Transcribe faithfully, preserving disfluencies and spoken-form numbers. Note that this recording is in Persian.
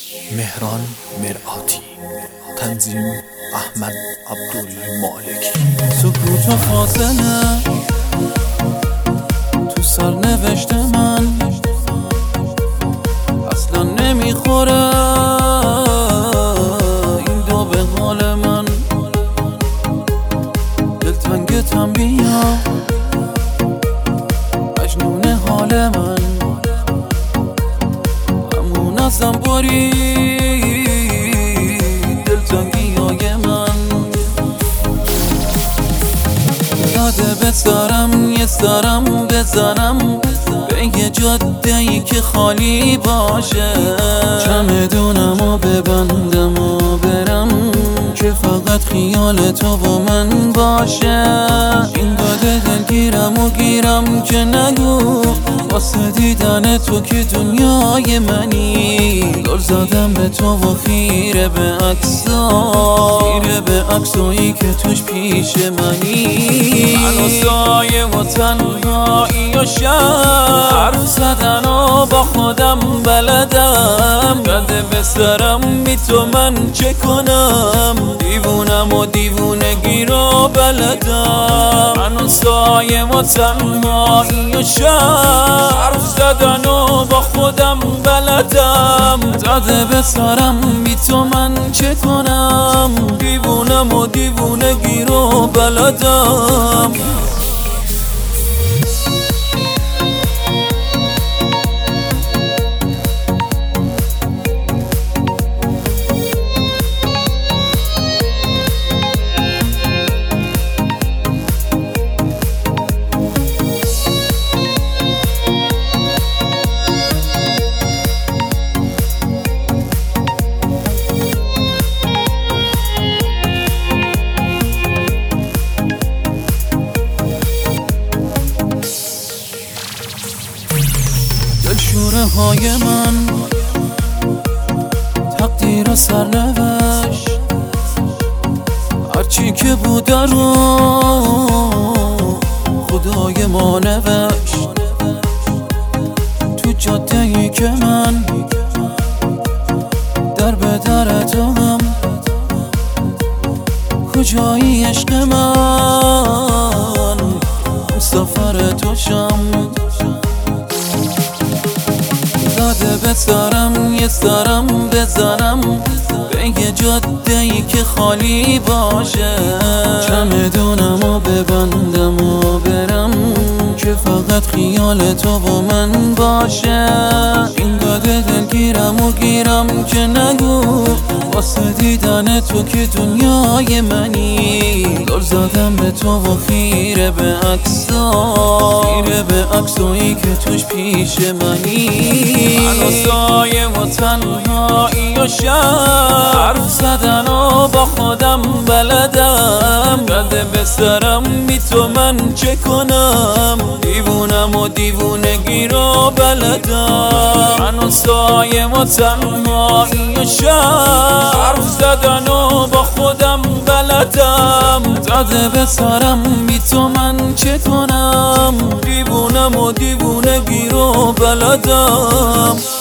مهران مرآتی، تنظیم احمد عبدالمالکی. سکوت و فاصله تو سرنوشت من اصلا نمیخوره، این دو به حال من. دلتنگتم بیا مجنون حال من، همون ازم باری دلتنگی های من. یاده بذارم یه سرم بزنم به یه جاده ای که خالی باشه، چمدونم و ببندم و برم که فقط خیال تو و من باشه. این داده دلگیرم و گیرم که نگو واسه دیدن تو که دنیای منی. دل زدم به تو و خیره به عکسا، خیره به عکسایی که توش پیش منی. من و سایه و تنهایی و شب حرف زدن و با خودم بلدم، بده به سرم بی تو من چه کنم. دیوونم و دیوونگی رو بلدم، من و سایه و تنهایی و شب حرف زدن و با خودم بلدم، داده به سرم بی تو من چه کنم. دیوونم و دیوونگی رو بلدم. دلشوره های من تقدیر سرنوشت، هرچی که بوده رو خدای ما نوشت. تو جاده ای که من در به در توام، کجایی عشق من مسافر توشم. داده به سرم یه سرم بزنم به یه جاده ای که خالی باشه، چمدونم و ببندم و برم که فقط خیال تو و من باشه. این داده دلگیرم و گیرم که نگو واسه دیدن تو که دنیای منی. دل زدم به تو و خیره به عکسا، خیره به عکسایی که توش پیش منی. من و سایه و تنهایی و شب حرف زدن و با خودم بلدم، بده به سرم بی تو من چه کنم. دیوونم و دیوونگی رو بلدم، من و سایه و تنهایی و شب حرف زدن و با خودم بلدم، داده به سرم بی تو من چه کنم. دیوونم و دیوونگی رو بلدم.